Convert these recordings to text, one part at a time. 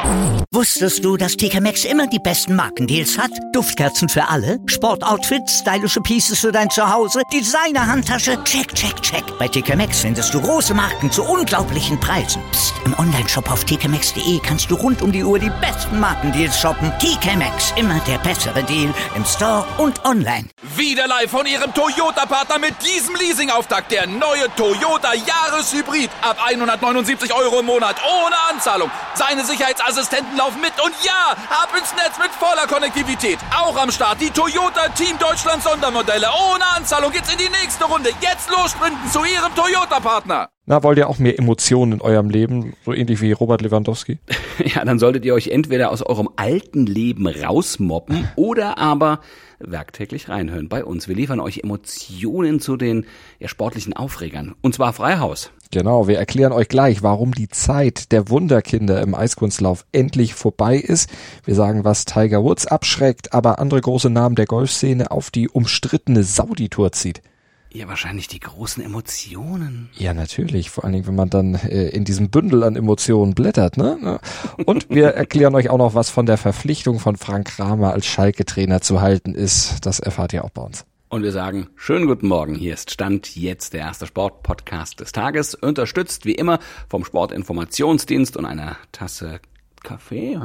Wusstest du, dass TK Maxx immer die besten Markendeals hat? Duftkerzen für alle, Sportoutfits, stylische Pieces für dein Zuhause, Designer-Handtasche, check, check, check. Bei TK Maxx findest du große Marken zu unglaublichen Preisen. Psst. Im Onlineshop auf tkmaxx.de kannst du rund um die Uhr die besten Markendeals shoppen. TK Maxx, immer der bessere Deal im Store und online. Wieder live von Ihrem Toyota-Partner mit diesem Leasing-Auftakt. Der neue Toyota Jahreshybrid. Ab 179 € im Monat. Ohne Anzahlung. Seine Sicherheitsassistenten laufen mit. Und ja, ab ins Netz mit voller Konnektivität. Auch am Start die Toyota Team Deutschland Sondermodelle. Ohne Anzahlung geht's in die nächste Runde. Jetzt los sprinten zu Ihrem Toyota-Partner. Na, wollt ihr auch mehr Emotionen in eurem Leben? So ähnlich wie Robert Lewandowski? Ja, dann solltet ihr euch entweder aus eurem alten Leben rausmoppen oder aber werktäglich reinhören bei uns. Wir liefern euch Emotionen zu den sportlichen Aufregern. Und zwar frei Haus. Genau, wir erklären euch gleich, warum die Zeit der Wunderkinder im Eiskunstlauf endlich vorbei ist. Wir sagen, was Tiger Woods abschreckt, aber andere große Namen der Golfszene auf die umstrittene Saudi-Tour zieht. Ja, wahrscheinlich die großen Emotionen. Ja, natürlich. Vor allen Dingen, wenn man dann in diesem Bündel an Emotionen blättert, ne? Und wir erklären euch auch noch, was von der Verpflichtung von Frank Kramer als Schalke-Trainer zu halten ist. Das erfahrt ihr auch bei uns. Und wir sagen, schönen guten Morgen. Hier ist Stand jetzt, der erste Sportpodcast des Tages. Unterstützt wie immer vom Sportinformationsdienst und einer Tasse Kaffee,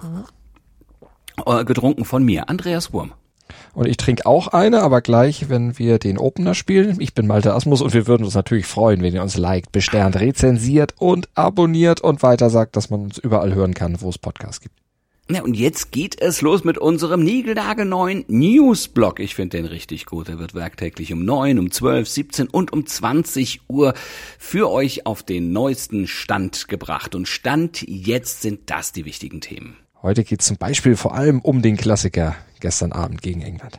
getrunken von mir, Andreas Wurm. Und ich trinke auch eine, aber gleich, wenn wir den Opener spielen. Ich bin Malte Asmus und wir würden uns natürlich freuen, wenn ihr uns liked, besternt, rezensiert und abonniert und weiter sagt, dass man uns überall hören kann, wo es Podcasts gibt. Ja, und jetzt geht es los mit unserem niegelnagelneuen Newsblog. Ich finde den richtig gut. Er wird werktäglich um 9, um 12, 17 und um 20 Uhr für euch auf den neuesten Stand gebracht. Und Stand jetzt sind das die wichtigen Themen. Heute geht es zum Beispiel vor allem um den Klassiker gestern Abend gegen England.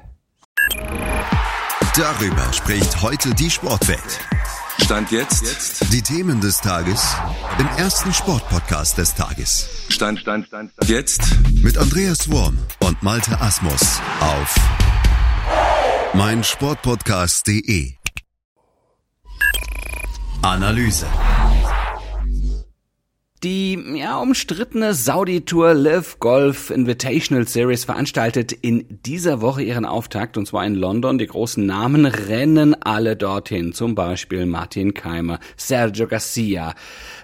Darüber spricht heute die Sportwelt. Stand jetzt. Die Themen des Tages im ersten Sportpodcast des Tages. Stand jetzt. Mit Andreas Wurm und Malte Asmus auf meinsportpodcast.de. Analyse. Die umstrittene Saudi-Tour LIV Golf Invitational Series veranstaltet in dieser Woche ihren Auftakt, und zwar in London. Die großen Namen rennen alle dorthin, zum Beispiel Martin Keimer, Sergio Garcia,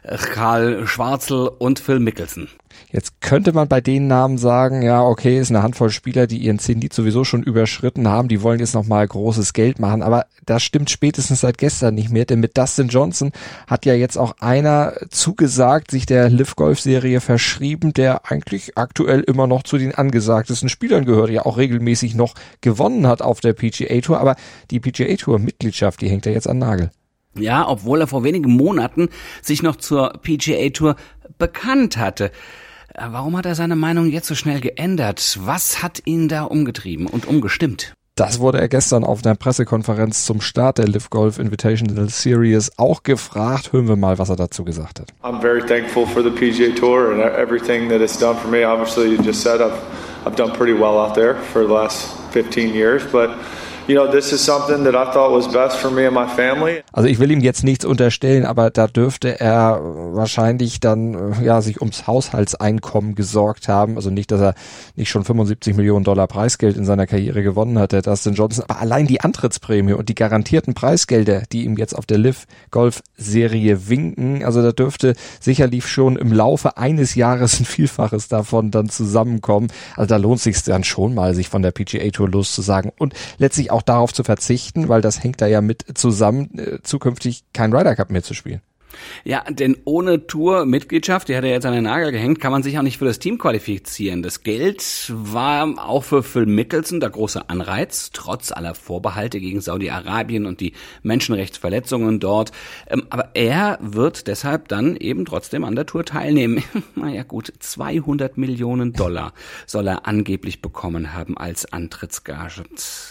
Karl Schwarzel und Phil Mickelson. Jetzt könnte man bei den Namen sagen, ja okay, ist eine Handvoll Spieler, die ihren Zenit sowieso schon überschritten haben, die wollen jetzt nochmal großes Geld machen, aber das stimmt spätestens seit gestern nicht mehr, denn mit Dustin Johnson hat ja jetzt auch einer zugesagt, sich der LIV Golf Serie verschrieben, der eigentlich aktuell immer noch zu den angesagtesten Spielern gehört, ja auch regelmäßig noch gewonnen hat auf der PGA Tour, aber die PGA Tour Mitgliedschaft, die hängt ja jetzt an Nagel. Ja, obwohl er vor wenigen Monaten sich noch zur PGA Tour bekannt hatte. Warum hat er seine Meinung jetzt so schnell geändert? Was hat ihn da umgetrieben und umgestimmt? Das wurde er gestern auf einer Pressekonferenz zum Start der LIV Golf Invitational Series auch gefragt. Hören wir mal, was er dazu gesagt hat. I'm very thankful for the PGA Tour and everything that it's done for me. Obviously, you just said I've done pretty well out there for the last 15 years, but you know, this is something that I thought was best for me and my family. Also ich will ihm jetzt nichts unterstellen, aber da dürfte er wahrscheinlich dann sich ums Haushaltseinkommen gesorgt haben. Also nicht, dass er nicht schon $75 Millionen Preisgeld in seiner Karriere gewonnen hat, der Dustin Johnson, aber allein die Antrittsprämie und die garantierten Preisgelder, die ihm jetzt auf der LIV Golf Serie winken, also da dürfte sicherlich schon im Laufe eines Jahres ein Vielfaches davon dann zusammenkommen. Also da lohnt es sich dann schon mal, sich von der PGA Tour loszusagen und letztlich auch darauf zu verzichten, weil das hängt da ja mit zusammen, zukünftig kein Ryder Cup mehr zu spielen. Ja, denn ohne Tour-Mitgliedschaft, die hat er jetzt an den Nagel gehängt, kann man sich auch nicht für das Team qualifizieren. Das Geld war auch für Phil Mickelson der große Anreiz, trotz aller Vorbehalte gegen Saudi-Arabien und die Menschenrechtsverletzungen dort. Aber er wird deshalb dann eben trotzdem an der Tour teilnehmen. Naja gut, $200 Millionen soll er angeblich bekommen haben als Antrittsgage.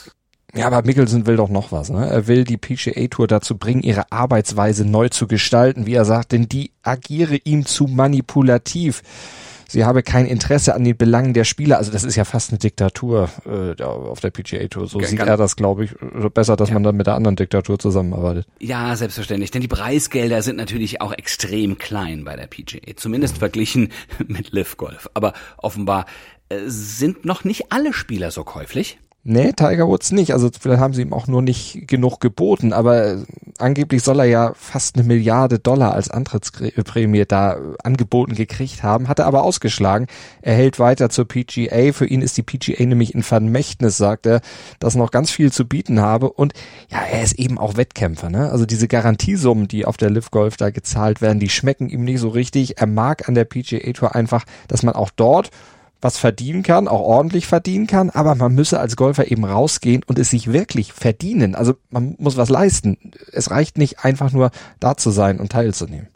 Ja, aber Mickelson will doch noch was, ne? Er will die PGA Tour dazu bringen, ihre Arbeitsweise neu zu gestalten, wie er sagt, denn die agiere ihm zu manipulativ. sie habe kein Interesse an den Belangen der Spieler. Also das ist ja fast eine Diktatur auf der PGA Tour. So sieht er das, glaube ich, besser, dass man dann mit der anderen Diktatur zusammenarbeitet. Ja, selbstverständlich, denn die Preisgelder sind natürlich auch extrem klein bei der PGA, zumindest verglichen mit LIV Golf. Aber offenbar sind noch nicht alle Spieler so käuflich. Nee, Tiger Woods nicht. Also vielleicht haben sie ihm auch nur nicht genug geboten, aber angeblich soll er ja fast $1 Milliarde als Antrittsprämie da angeboten gekriegt haben, hat er aber ausgeschlagen. Er hält weiter zur PGA. Für ihn ist die PGA nämlich ein Vermächtnis, sagt er, das noch ganz viel zu bieten habe. Und ja, er ist eben auch Wettkämpfer, ne? Also diese Garantiesummen, die auf der LIV Golf da gezahlt werden, die schmecken ihm nicht so richtig. Er mag an der PGA Tour einfach, dass man auch dort was verdienen kann, auch ordentlich verdienen kann, aber man müsse als Golfer eben rausgehen und es sich wirklich verdienen. Also man muss was leisten. Es reicht nicht einfach nur da zu sein und teilzunehmen.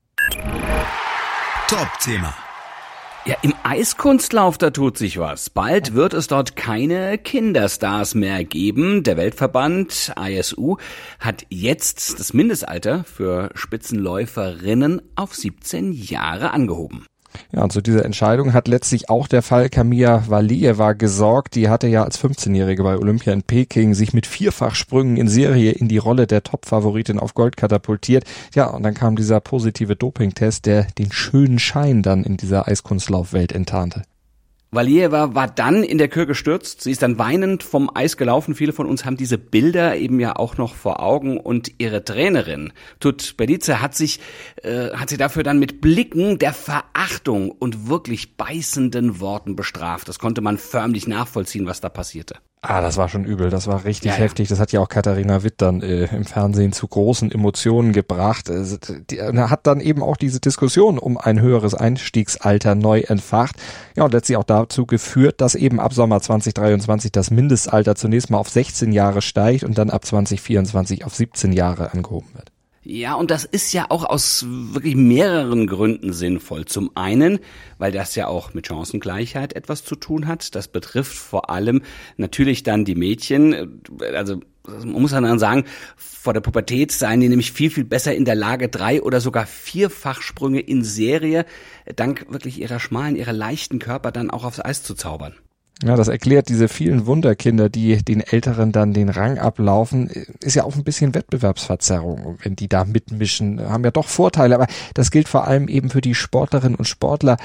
Top-Thema. Ja, im Eiskunstlauf, da tut sich was. Bald wird es dort keine Kinderstars mehr geben. Der Weltverband ISU hat jetzt das Mindestalter für Spitzenläuferinnen auf 17 Jahre angehoben. Ja, und zu dieser Entscheidung hat letztlich auch der Fall Kamila Valieva gesorgt. Die hatte ja als 15-Jährige bei Olympia in Peking sich mit 4-fach-Sprüngen in Serie in die Rolle der Top-Favoritin auf Gold katapultiert. Ja, und dann kam dieser positive Dopingtest, der den schönen Schein dann in dieser Eiskunstlaufwelt enttarnte. Valieva war dann in der Kür gestürzt. Sie ist dann weinend vom Eis gelaufen. Viele von uns haben diese Bilder eben ja auch noch vor Augen. Und ihre Trainerin, Tutberidze, hat sie dafür dann mit Blicken der Verachtung und wirklich beißenden Worten bestraft. Das konnte man förmlich nachvollziehen, was da passierte. Das war schon übel, das war richtig heftig. Das hat ja auch Katharina Witt dann im Fernsehen zu großen Emotionen gebracht. Er hat dann eben auch diese Diskussion um ein höheres Einstiegsalter neu entfacht. Ja, und letztlich auch dazu geführt, dass eben ab Sommer 2023 das Mindestalter zunächst mal auf 16 Jahre steigt und dann ab 2024 auf 17 Jahre angehoben wird. Ja, und das ist ja auch aus wirklich mehreren Gründen sinnvoll. Zum einen, weil das ja auch mit Chancengleichheit etwas zu tun hat. Das betrifft vor allem natürlich dann die Mädchen. Also man muss dann sagen, vor der Pubertät seien die nämlich viel, viel besser in der Lage, 3- oder sogar 4-Fachsprünge in Serie dank wirklich ihrer leichten Körper dann auch aufs Eis zu zaubern. Ja, das erklärt diese vielen Wunderkinder, die den Älteren dann den Rang ablaufen. Ist ja auch ein bisschen Wettbewerbsverzerrung, wenn die da mitmischen, haben ja doch Vorteile, aber das gilt vor allem eben für die Sportlerinnen und Sportler.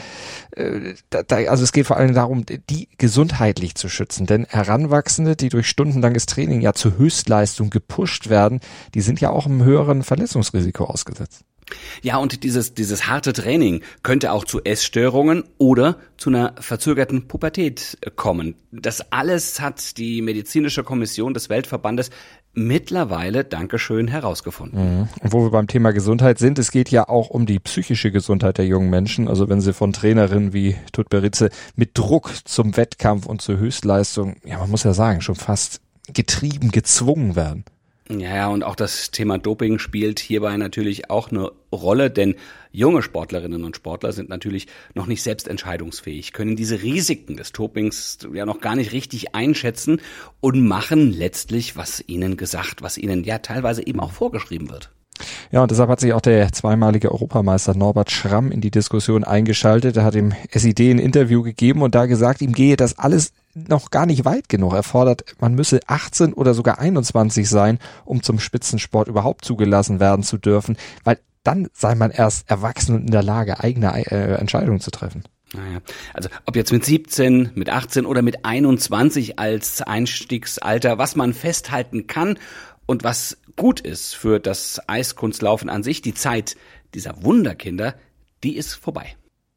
Also es geht vor allem darum, die gesundheitlich zu schützen, denn Heranwachsende, die durch stundenlanges Training ja zur Höchstleistung gepusht werden, die sind ja auch einem höheren Verletzungsrisiko ausgesetzt. Ja, und dieses harte Training könnte auch zu Essstörungen oder zu einer verzögerten Pubertät kommen. Das alles hat die medizinische Kommission des Weltverbandes mittlerweile, Dankeschön, herausgefunden. Und wo wir beim Thema Gesundheit sind, es geht ja auch um die psychische Gesundheit der jungen Menschen. Also wenn sie von Trainerinnen wie Tutberidze mit Druck zum Wettkampf und zur Höchstleistung, ja man muss ja sagen, schon fast getrieben, gezwungen werden. Ja, und auch das Thema Doping spielt hierbei natürlich auch eine Rolle, denn junge Sportlerinnen und Sportler sind natürlich noch nicht selbst entscheidungsfähig, können diese Risiken des Dopings ja noch gar nicht richtig einschätzen und machen letztlich, was ihnen ja teilweise eben auch vorgeschrieben wird. Ja, und deshalb hat sich auch der zweimalige Europameister Norbert Schramm in die Diskussion eingeschaltet. Er hat dem SID ein Interview gegeben und da gesagt, ihm gehe das alles noch gar nicht weit genug. Er fordert, man müsse 18 oder sogar 21 sein, um zum Spitzensport überhaupt zugelassen werden zu dürfen, weil dann sei man erst erwachsen und in der Lage, eigene Entscheidungen zu treffen. Naja, also ob jetzt mit 17, mit 18 oder mit 21 als Einstiegsalter, was man festhalten kann und was gut ist für das Eiskunstlaufen an sich, die Zeit dieser Wunderkinder, die ist vorbei.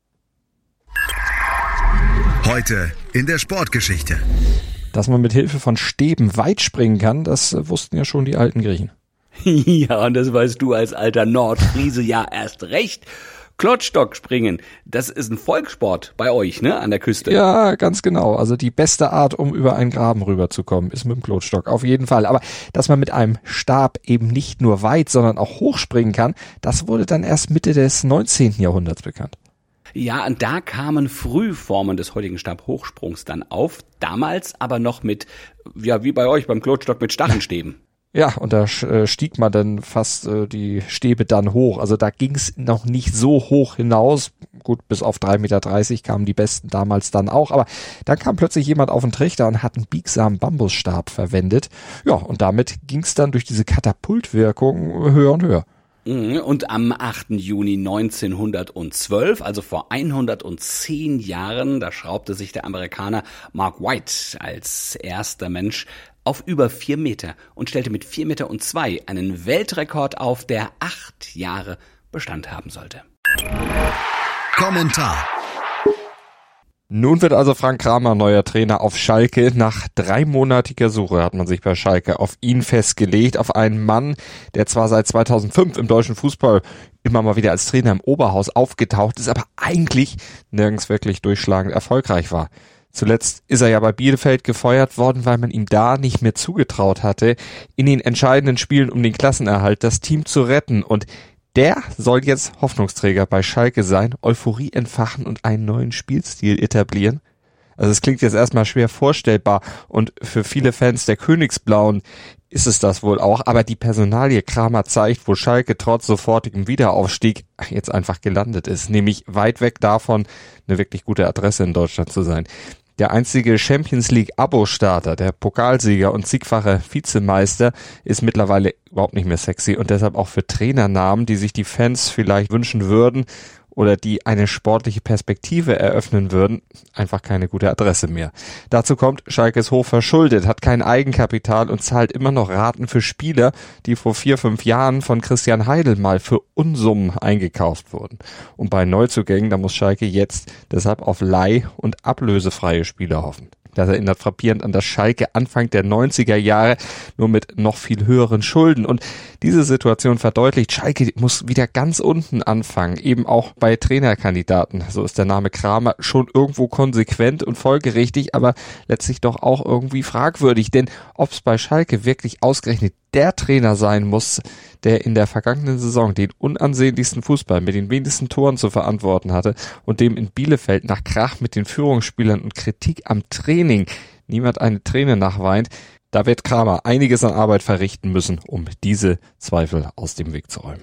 Heute in der Sportgeschichte. Dass man mit Hilfe von Stäben weit springen kann, das wussten ja schon die alten Griechen. Ja, und das weißt du als alter Nordfriese ja erst recht. Klotschstockspringen, das ist ein Volkssport bei euch, ne, an der Küste. Ja, ganz genau. Also die beste Art, um über einen Graben rüberzukommen, ist mit dem Klotschstock, auf jeden Fall. Aber dass man mit einem Stab eben nicht nur weit, sondern auch hochspringen kann, das wurde dann erst Mitte des 19. Jahrhunderts bekannt. Ja, und da kamen Frühformen des heutigen Stabhochsprungs dann auf, damals aber noch mit, ja, wie bei euch beim Klotschstock mit Stachelstäben. Ja, und da stieg man dann fast die Stäbe dann hoch. Also da ging es noch nicht so hoch hinaus. Gut, bis auf 3,30 Meter kamen die Besten damals dann auch. Aber dann kam plötzlich jemand auf den Trichter und hat einen biegsamen Bambusstab verwendet. Ja, und damit ging es dann durch diese Katapultwirkung höher und höher. Und am 8. Juni 1912, also vor 110 Jahren, da schraubte sich der Amerikaner Mark White als erster Mensch auf über 4 Meter und stellte mit 4,2 Meter einen Weltrekord auf, der 8 Jahre Bestand haben sollte. Kommentar. Nun wird also Frank Kramer neuer Trainer auf Schalke. Nach 3-monatiger Suche hat man sich bei Schalke auf ihn festgelegt, auf einen Mann, der zwar seit 2005 im deutschen Fußball immer mal wieder als Trainer im Oberhaus aufgetaucht ist, aber eigentlich nirgends wirklich durchschlagend erfolgreich war. Zuletzt ist er ja bei Bielefeld gefeuert worden, weil man ihm da nicht mehr zugetraut hatte, in den entscheidenden Spielen um den Klassenerhalt das Team zu retten. Und der soll jetzt Hoffnungsträger bei Schalke sein, Euphorie entfachen und einen neuen Spielstil etablieren. Also es klingt jetzt erstmal schwer vorstellbar und für viele Fans der Königsblauen ist es das wohl auch. Aber die Personalie Kramer zeigt, wo Schalke trotz sofortigem Wiederaufstieg jetzt einfach gelandet ist. Nämlich weit weg davon, eine wirklich gute Adresse in Deutschland zu sein. Der einzige Champions-League-Abo-Starter, der Pokalsieger und siegfache Vizemeister, ist mittlerweile überhaupt nicht mehr sexy und deshalb auch für Trainernamen, die sich die Fans vielleicht wünschen würden oder die eine sportliche Perspektive eröffnen würden, einfach keine gute Adresse mehr. Dazu kommt, Schalke ist hoch verschuldet, hat kein Eigenkapital und zahlt immer noch Raten für Spieler, die vor 4-5 Jahren von Christian Heidel mal für Unsummen eingekauft wurden. Und bei Neuzugängen, da muss Schalke jetzt deshalb auf leih- und ablösefreie Spieler hoffen. Das erinnert frappierend an das Schalke Anfang der 90er Jahre, nur mit noch viel höheren Schulden. Und diese Situation verdeutlicht, Schalke muss wieder ganz unten anfangen, eben auch bei Trainerkandidaten. So ist der Name Kramer schon irgendwo konsequent und folgerichtig, aber letztlich doch auch irgendwie fragwürdig. Denn ob es bei Schalke wirklich ausgerechnet der Trainer sein muss, der in der vergangenen Saison den unansehnlichsten Fußball mit den wenigsten Toren zu verantworten hatte und dem in Bielefeld nach Krach mit den Führungsspielern und Kritik am Training niemand eine Träne nachweint, da wird Kramer einiges an Arbeit verrichten müssen, um diese Zweifel aus dem Weg zu räumen.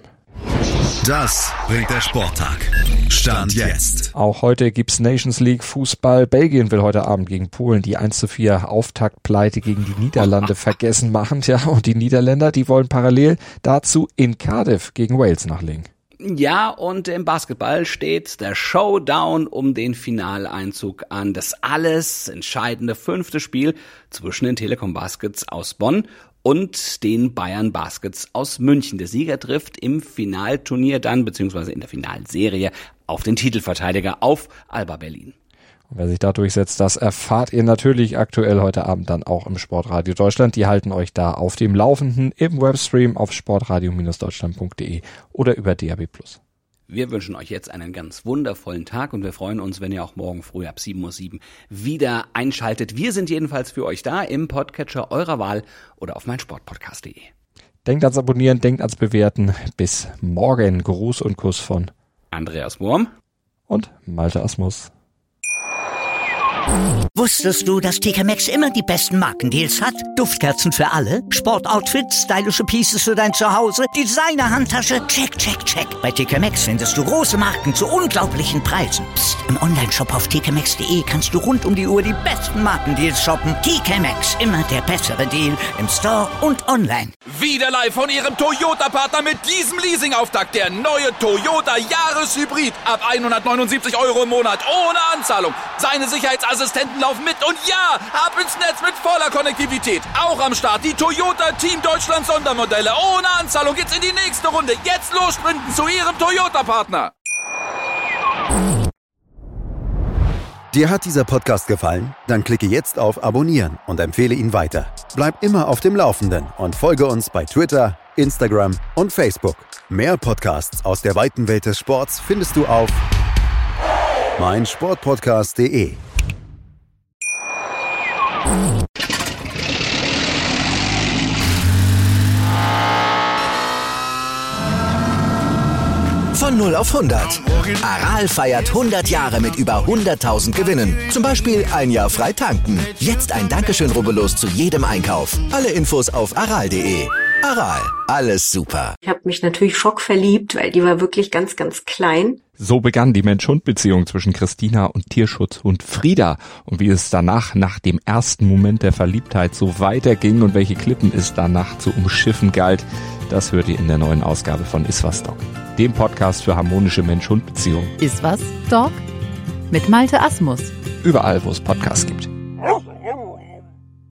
Das bringt der Sporttag. Stand jetzt. Auch heute gibt's Nations League Fußball. Belgien will heute Abend gegen Polen die 1:4 Auftaktpleite gegen die Niederlande vergessen machen. Tja, und die Niederländer, die wollen parallel dazu in Cardiff gegen Wales nachlegen. Ja, und im Basketball steht der Showdown um den Finaleinzug an. Das alles entscheidende 5. Spiel zwischen den Telekom Baskets aus Bonn und den Bayern Baskets aus München. Der Sieger trifft im Finalturnier dann, beziehungsweise in der Finalserie, auf den Titelverteidiger, auf Alba Berlin. Und wer sich da durchsetzt, das erfahrt ihr natürlich aktuell heute Abend dann auch im Sportradio Deutschland. Die halten euch da auf dem Laufenden im Webstream auf sportradio-deutschland.de oder über DAB+. Wir wünschen euch jetzt einen ganz wundervollen Tag und wir freuen uns, wenn ihr auch morgen früh ab 7:07 Uhr wieder einschaltet. Wir sind jedenfalls für euch da im Podcatcher eurer Wahl oder auf meinsportpodcast.de. Denkt ans Abonnieren, denkt ans Bewerten. Bis morgen. Gruß und Kuss von Andreas Wurm und Malte Asmus. Wusstest du, dass TK Maxx immer die besten Markendeals hat? Duftkerzen für alle, Sportoutfits, stylische Pieces für dein Zuhause, Designer-Handtasche, check, check, check. Bei TK Maxx findest du große Marken zu unglaublichen Preisen. Psst. Im Onlineshop auf tkmaxx.de kannst du rund um die Uhr die besten Markendeals shoppen. TK Maxx, immer der bessere Deal im Store und online. Wieder live von Ihrem Toyota-Partner mit diesem Leasing-Auftakt. Der neue Toyota Jahreshybrid. Ab 179 € im Monat. Ohne Anzahlung. Seine Sicherheitsassistenten laufen mit. Und ja, ab ins Netz mit voller Konnektivität. Auch am Start die Toyota Team Deutschland Sondermodelle. Ohne Anzahlung geht's in die nächste Runde. Jetzt los sprinten zu Ihrem Toyota-Partner. Dir hat dieser Podcast gefallen? Dann klicke jetzt auf Abonnieren und empfehle ihn weiter. Bleib immer auf dem Laufenden und folge uns bei Twitter, Instagram und Facebook. Mehr Podcasts aus der weiten Welt des Sports findest du auf meinsportpodcast.de. Von 0 auf 100. Aral feiert 100 Jahre mit über 100.000 Gewinnen. Zum Beispiel ein Jahr frei tanken. Jetzt ein Dankeschön, rubbellos zu jedem Einkauf. Alle Infos auf aral.de. Aral, alles super. Ich habe mich natürlich schockverliebt, weil die war wirklich ganz, ganz klein. So begann die Mensch-Hund-Beziehung zwischen Christina und Tierschutzhund Frieda. Und wie es danach, nach dem ersten Moment der Verliebtheit, so weiterging und welche Klippen es danach zu umschiffen galt, das hört ihr in der neuen Ausgabe von Iswas Dog, dem Podcast für harmonische Mensch-Hund-Beziehungen. Iswas Dog? Mit Malte Asmus. Überall, wo es Podcasts gibt.